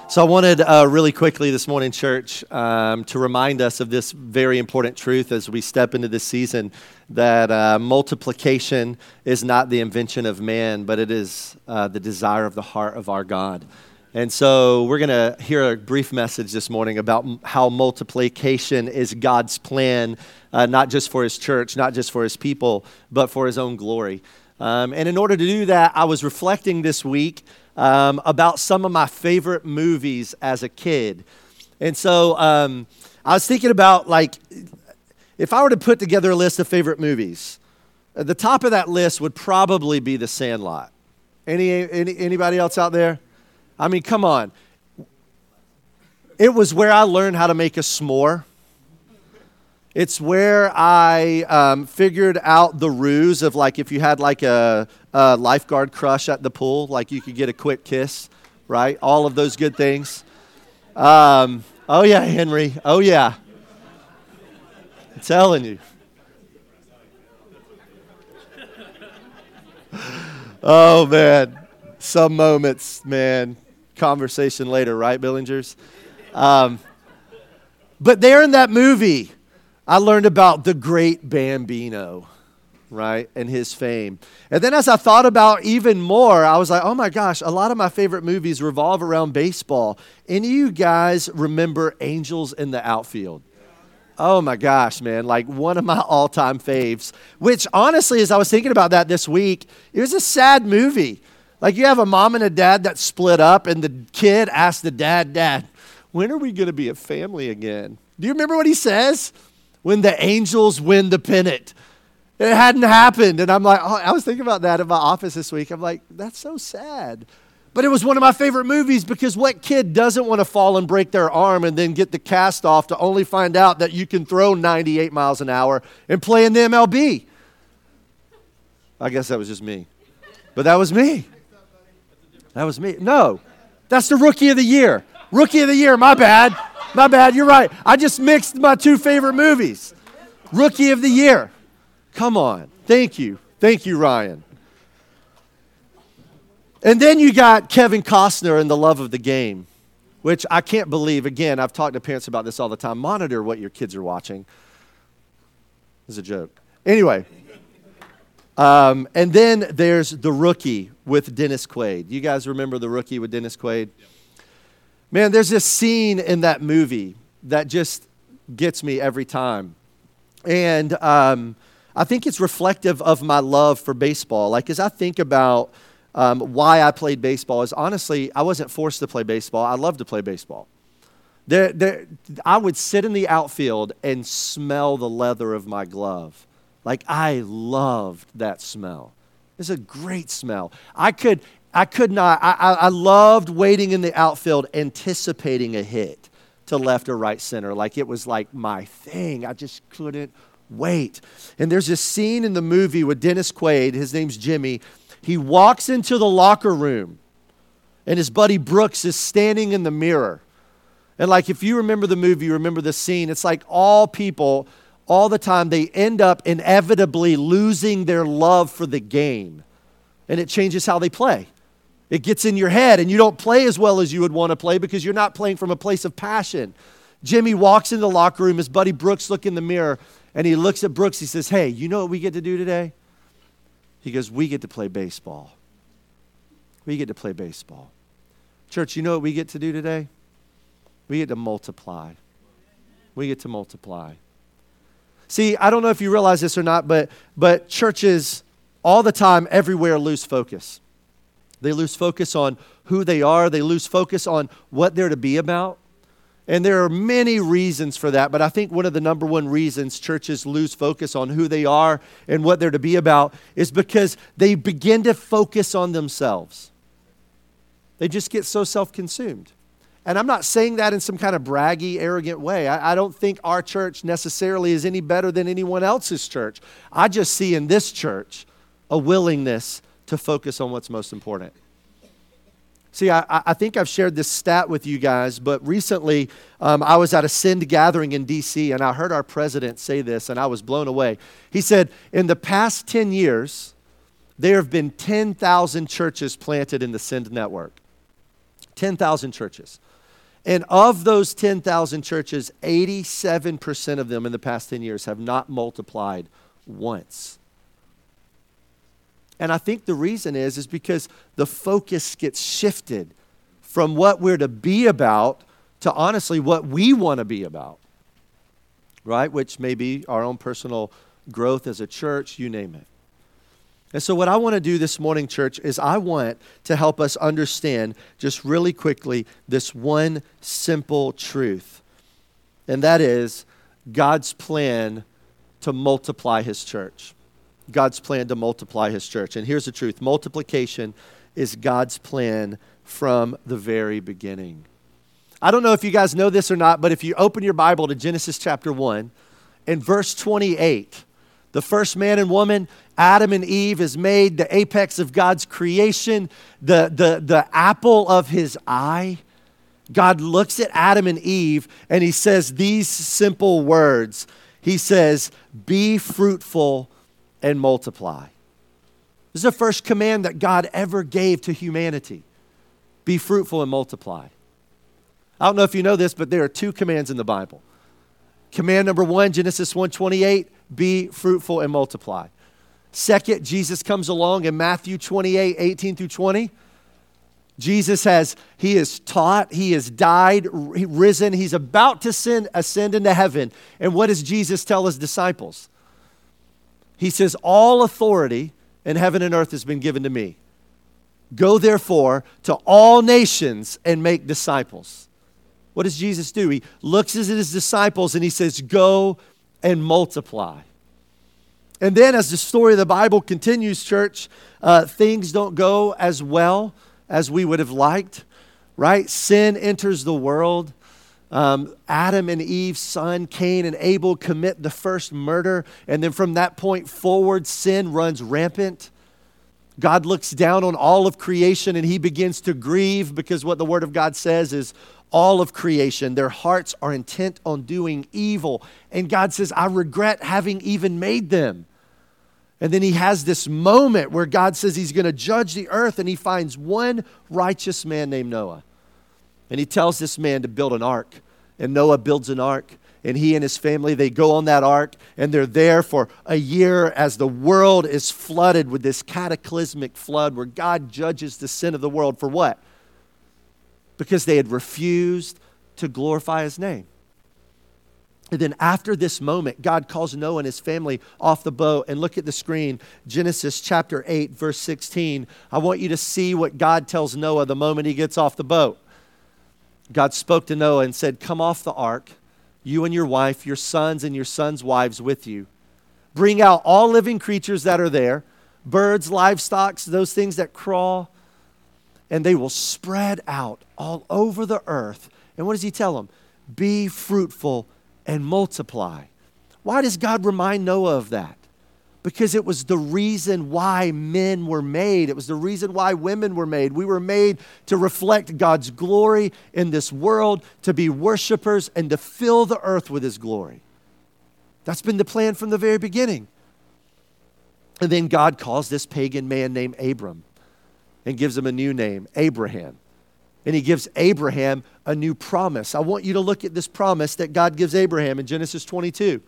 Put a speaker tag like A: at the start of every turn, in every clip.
A: So I wanted really quickly this morning, church, to remind us of this very important truth as we step into this season, that multiplication is not the invention of man, but it is the desire of the heart of our God. And so we're going to hear a brief message this morning about how multiplication is God's plan, not just for his church, not just for his people, but for his own glory. And in order to do that, I was reflecting this week about some of my favorite movies as a kid. And so I was thinking about, like, if I were to put together a list of favorite movies, at the top of that list would probably be The Sandlot. Anybody else out there? I mean, come on. It was where I learned how to make a s'more. It's where I figured out the ruse of, like, if you had like a lifeguard crush at the pool, like you could get a quick kiss, right? All of those good things. Oh yeah, Henry. Oh yeah. I'm telling you. Oh man, some moments, man. Conversation later, right, Billingers? But there in that movie, I learned about the great Bambino, right, and his fame. And then as I thought about even more, I was like, oh my gosh, a lot of my favorite movies revolve around baseball. Any of you guys remember Angels in the Outfield? Oh my gosh, man, like one of my all-time faves, which honestly, as I was thinking about that this week, it was a sad movie. Like, you have a mom and a dad that split up, and the kid asks the dad, when are we going to be a family again? Do you remember what he says? When the Angels win the pennant. It hadn't happened. And I'm like, oh, I was thinking about that in my office this week. I'm like, that's so sad. But it was one of my favorite movies, because what kid doesn't want to fall and break their arm and then get the cast off to only find out that you can throw 98 miles an hour and play in the MLB? I guess that was just me. But that was me. That was me. No, that's the Rookie of the Year. Rookie of the Year, my bad. My bad, you're right. I just mixed my two favorite movies. Rookie of the Year. Come on. Thank you. Thank you, Ryan. And then you got Kevin Costner in The Love of the Game, which I can't believe. Again, I've talked to parents about this all the time. Monitor what your kids are watching. It's a joke. Anyway. And then there's The Rookie with Dennis Quaid. You guys remember The Rookie with Dennis Quaid? Man, there's this scene in that movie that just gets me every time. And I think it's reflective of my love for baseball. Like, as I think about why I played baseball, is honestly, I wasn't forced to play baseball. I love to play baseball. I would sit in the outfield and smell the leather of my glove. Like, I loved that smell. It's a great smell. I loved waiting in the outfield, anticipating a hit to left or right center. Like, it was like my thing. I just couldn't wait. And there's this scene in the movie with Dennis Quaid. His name's Jimmy. He walks into the locker room, and his buddy Brooks is standing in the mirror. And, like, if you remember the movie, you remember the scene. It's like all people, all the time, they end up inevitably losing their love for the game. And it changes how they play. It gets in your head, and you don't play as well as you would want to play because you're not playing from a place of passion. Jimmy walks into the locker room. His buddy Brooks looks in the mirror, and he looks at Brooks. He says, hey, you know what we get to do today? He goes, we get to play baseball. We get to play baseball. Church, you know what we get to do today? We get to multiply. We get to multiply. See, I don't know if you realize this or not, but churches all the time, everywhere, lose focus. They lose focus on who they are. They lose focus on what they're to be about. And there are many reasons for that, but I think one of the number one reasons churches lose focus on who they are and what they're to be about is because they begin to focus on themselves. They just get so self-consumed. And I'm not saying that in some kind of braggy, arrogant way. I don't think our church necessarily is any better than anyone else's church. I just see in this church a willingness to focus on what's most important. See, I think I've shared this stat with you guys, but recently I was at a Send gathering in D.C., and I heard our president say this, and I was blown away. He said, in the past 10 years, there have been 10,000 churches planted in the Send network. 10,000 churches. And of those 10,000 churches, 87% of them in the past 10 years have not multiplied once. And I think the reason is because the focus gets shifted from what we're to be about to honestly what we want to be about, right? Which may be our own personal growth as a church, you name it. And so what I want to do this morning, church, is I want to help us understand just really quickly this one simple truth. And that is God's plan to multiply his church. God's plan to multiply his church. And here's the truth. Multiplication is God's plan from the very beginning. I don't know if you guys know this or not, but if you open your Bible to Genesis chapter 1, in verse 28, the first man and woman, Adam and Eve, is made the apex of God's creation, the apple of his eye. God looks at Adam and Eve and he says these simple words. He says, be fruitful and multiply. This is the first command that God ever gave to humanity. Be fruitful and multiply. I don't know if you know this, but there are two commands in the Bible. Command number 1, Genesis 1:28, be fruitful and multiply. Second, Jesus comes along in Matthew 28:18-20. Jesus he is taught, he has died, risen, he's about to ascend into heaven. And what does Jesus tell his disciples? He says, all authority in heaven and earth has been given to me. Go therefore to all nations and make disciples. What does Jesus do? He looks at his disciples and he says, go and multiply. And then as the story of the Bible continues, church, things don't go as well as we would have liked, right? Sin enters the world. Adam and Eve's son, Cain and Abel, commit the first murder. And then from that point forward, sin runs rampant. God looks down on all of creation and he begins to grieve because what the Word of God says is all of creation, their hearts are intent on doing evil. And God says, I regret having even made them. And then he has this moment where God says he's going to judge the earth and he finds one righteous man named Noah. And he tells this man to build an ark. And Noah builds an ark. And he and his family, they go on that ark. And they're there for a year as the world is flooded with this cataclysmic flood where God judges the sin of the world for what? Because they had refused to glorify his name. And then after this moment, God calls Noah and his family off the boat. And look at the screen, Genesis chapter 8, verse 16. I want you to see what God tells Noah the moment he gets off the boat. God spoke to Noah and said, come off the ark, you and your wife, your sons and your sons' wives with you. Bring out all living creatures that are there, birds, livestock, those things that crawl, and they will spread out all over the earth. And what does he tell them? Be fruitful and multiply. Why does God remind Noah of that? Because it was the reason why men were made. It was the reason why women were made. We were made to reflect God's glory in this world, to be worshipers, and to fill the earth with his glory. That's been the plan from the very beginning. And then God calls this pagan man named Abram and gives him a new name, Abraham. And he gives Abraham a new promise. I want you to look at this promise that God gives Abraham in Genesis 22.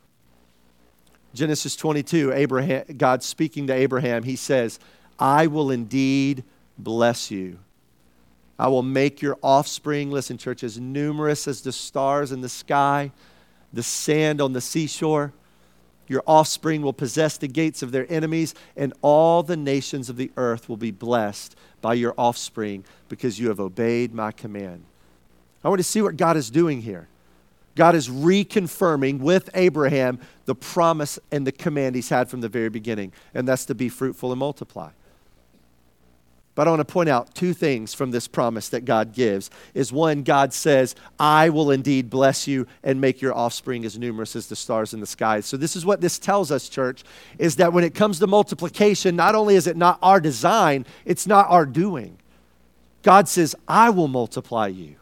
A: Genesis 22, God speaking to Abraham, he says, I will indeed bless you. I will make your offspring, listen church, as numerous as the stars in the sky, the sand on the seashore. Your offspring will possess the gates of their enemies, and all the nations of the earth will be blessed by your offspring because you have obeyed my command. I want to see what God is doing here. God is reconfirming with Abraham the promise and the command he's had from the very beginning, and that's to be fruitful and multiply. But I want to point out two things from this promise that God gives. Is one, God says, I will indeed bless you and make your offspring as numerous as the stars in the sky. So this is what this tells us, church, is that when it comes to multiplication, not only is it not our design, it's not our doing. God says, I will multiply you.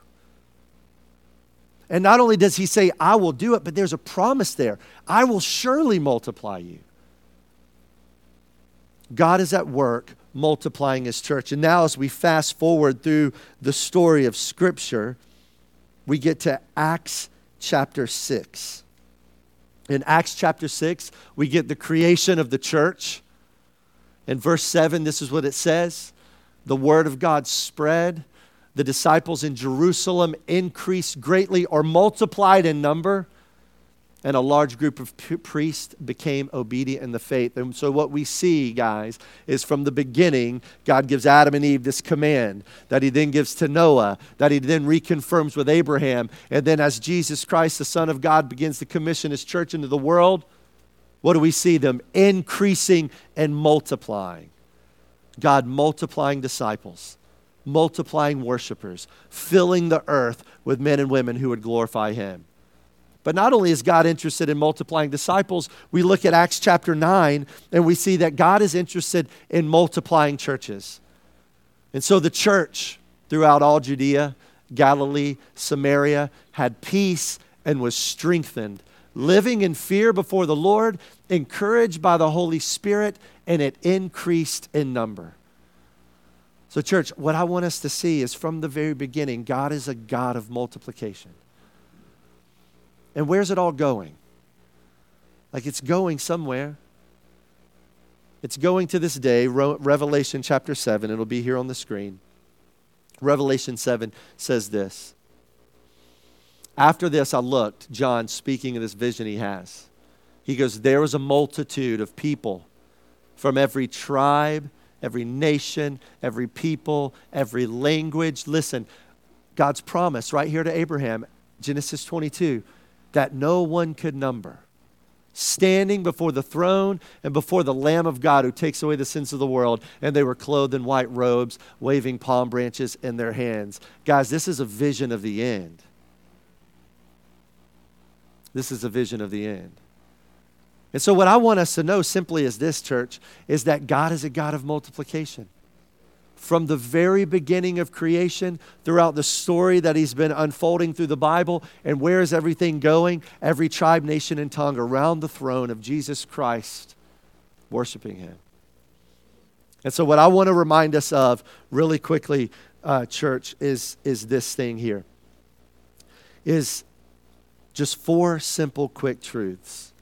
A: And not only does he say, I will do it, but there's a promise there. I will surely multiply you. God is at work multiplying his church. And now as we fast forward through the story of Scripture, we get to Acts chapter 6. In Acts chapter 6, we get the creation of the church. In verse 7, this is what it says. The word of God spread. The disciples in Jerusalem increased greatly or multiplied in number. And a large group of priests became obedient in the faith. And so what we see, guys, is from the beginning, God gives Adam and Eve this command that he then gives to Noah, that he then reconfirms with Abraham. And then as Jesus Christ, the Son of God, begins to commission his church into the world, what do we see? Them increasing and multiplying. God multiplying disciples, multiplying worshipers, filling the earth with men and women who would glorify him. But not only is God interested in multiplying disciples, we look at Acts chapter 9 and we see that God is interested in multiplying churches. And so the church throughout all Judea, Galilee, Samaria had peace and was strengthened, living in fear before the Lord, encouraged by the Holy Spirit, and it increased in number. So church, what I want us to see is from the very beginning, God is a God of multiplication. And where's it all going? Like it's going somewhere. It's going to this day, Revelation chapter 7. It'll be here on the screen. Revelation 7 says this. After this I looked, John speaking of this vision he has. He goes, there was a multitude of people from every tribe, every nation, every people, every language. Listen, God's promise right here to Abraham, Genesis 22, that no one could number, standing before the throne and before the Lamb of God who takes away the sins of the world. And they were clothed in white robes, waving palm branches in their hands. Guys, this is a vision of the end. This is a vision of the end. And so what I want us to know simply is this, church, is that God is a God of multiplication. From the very beginning of creation, throughout the story that he's been unfolding through the Bible, and where is everything going? Every tribe, nation, and tongue around the throne of Jesus Christ, worshiping him. And so what I want to remind us of really quickly, church, is this thing here. Is just 4 simple, quick truths.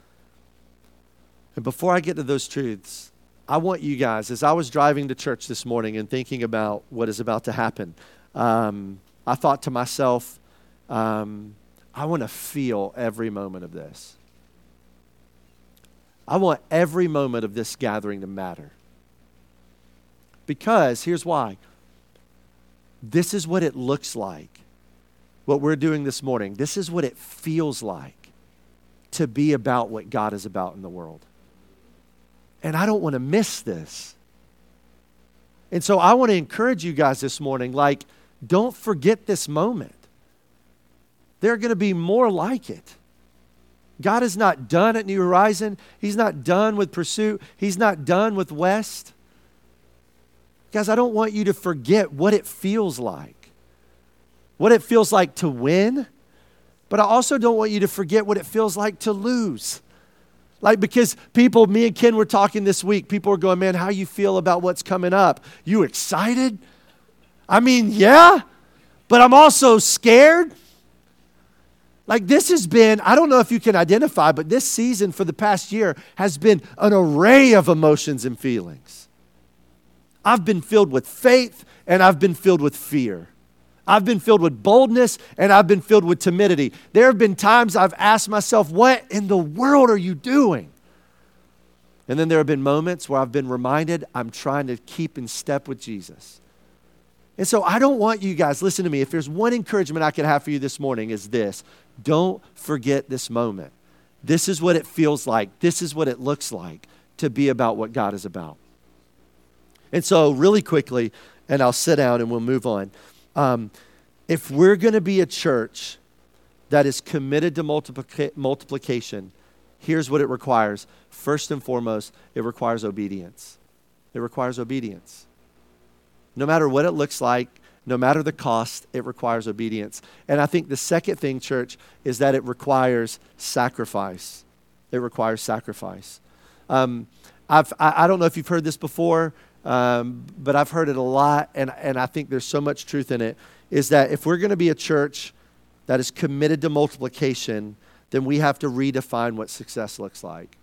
A: And before I get to those truths, I want you guys, as I was driving to church this morning and thinking about what is about to happen, I thought to myself, I want to feel every moment of this. I want every moment of this gathering to matter. Because, here's why. This is what it looks like, what we're doing this morning. This is what it feels like to be about what God is about in the world. And I don't want to miss this. And so I want to encourage you guys this morning, like, don't forget this moment. There are going to be more like it. God is not done at New Horizon. He's not done with Pursuit. He's not done with West. Guys, I don't want you to forget what it feels like. What it feels like to win. But I also don't want you to forget what it feels like to lose. Like, because people, me and Ken were talking this week, people are going, man, how you feel about what's coming up? You excited? I mean, yeah, but I'm also scared. Like, this has been, I don't know if you can identify, but this season for the past year has been an array of emotions and feelings. I've been filled with faith and I've been filled with fear. I've been filled with boldness and I've been filled with timidity. There have been times I've asked myself, what in the world are you doing? And then there have been moments where I've been reminded I'm trying to keep in step with Jesus. And so I don't want you guys, listen to me, if there's one encouragement I could have for you this morning is this: don't forget this moment. This is what it feels like. This is what it looks like to be about what God is about. And so really quickly, and I'll sit down and we'll move on. If we're going to be a church that is committed to multiplication, here's what it requires. First and foremost, it requires obedience. It requires obedience. No matter what it looks like, no matter the cost, it requires obedience. And I think the second thing, church, is that it requires sacrifice. It requires sacrifice. I don't know if you've heard this before. but I've heard it a lot, and I think there's so much truth in it, is that if we're going to be a church that is committed to multiplication, then we have to redefine what success looks like.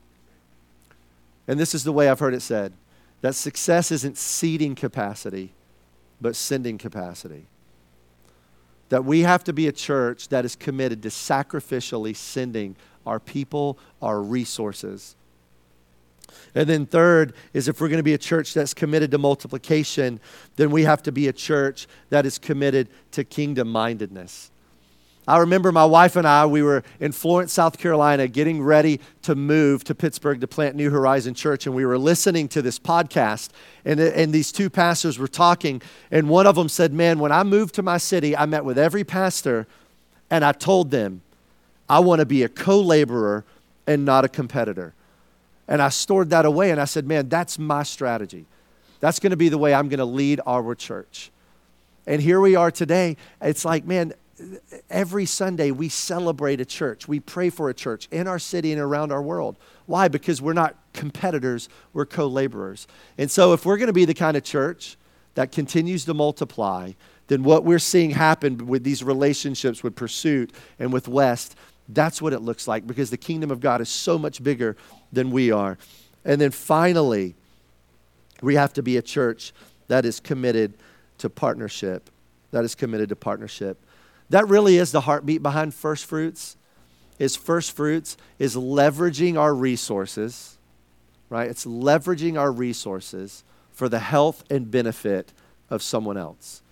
A: And this is the way I've heard it said, that success isn't seating capacity, but sending capacity. That we have to be a church that is committed to sacrificially sending our people, our resources. And then third is, if we're going to be a church that's committed to multiplication, then we have to be a church that is committed to kingdom-mindedness. I remember my wife and I, we were in Florence, South Carolina, getting ready to move to Pittsburgh to plant New Horizon Church, and we were listening to this podcast, and these two pastors were talking, and one of them said, man, when I moved to my city, I met with every pastor, and I told them, I want to be a co-laborer and not a competitor. And I stored that away, and I said, man, that's my strategy. That's going to be the way I'm going to lead our church. And here we are today. It's like, man, every Sunday we celebrate a church. We pray for a church in our city and around our world. Why? Because we're not competitors, we're co-laborers. And so if we're going to be the kind of church that continues to multiply, then what we're seeing happen with these relationships with Pursuit and with West, that's what it looks like, because the kingdom of God is so much bigger than we are. And then finally, we have to be a church that is committed to partnership. That is committed to partnership. That really is the heartbeat behind First Fruits. First Fruits is leveraging our resources, right? It's leveraging our resources for the health and benefit of someone else.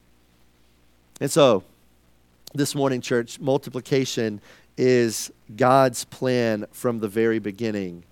A: And so, this morning, church, multiplication is God's plan from the very beginning.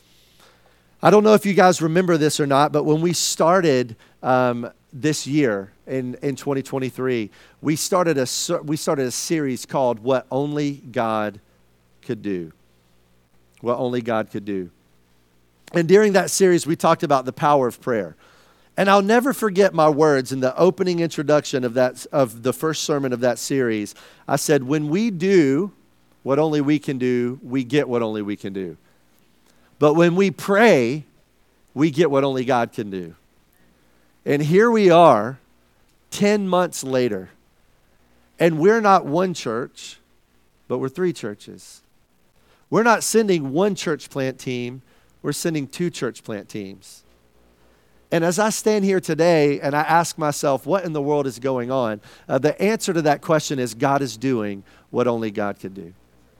A: I don't know if you guys remember this or not, but when we started this year in 2023, we started a series called What Only God Could Do. What Only God Could Do. And during that series, we talked about the power of prayer. And I'll never forget my words in the opening introduction of the first sermon of that series. I said, when we do what only we can do, we get what only we can do. But when we pray, we get what only God can do. And here we are, 10 months later, and we're not one church, but we're 3 churches. We're not sending one church plant team, we're sending 2 church plant teams. And as I stand here today and I ask myself, what in the world is going on? The answer to that question is God is doing what only God can do.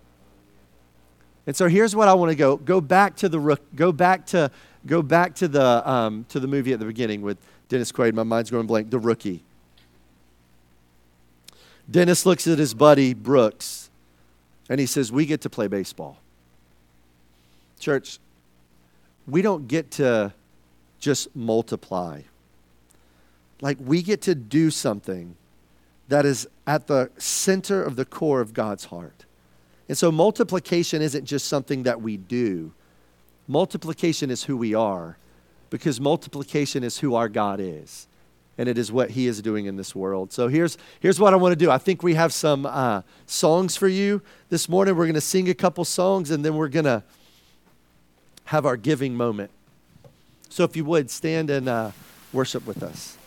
A: And so here's what I want to go back to the movie at the beginning with Dennis Quaid. My mind's going blank. The Rookie. Dennis looks at his buddy Brooks and he says, we get to play baseball. Church, we don't get to just multiply. Like, we get to do something that is at the center of the core of God's heart. And so multiplication isn't just something that we do. Multiplication is who we are, because multiplication is who our God is. And it is what he is doing in this world. So here's what I want to do. I think we have some songs for you this morning. We're going to sing a couple songs, and then we're going to have our giving moment. So if you would, stand and worship with us.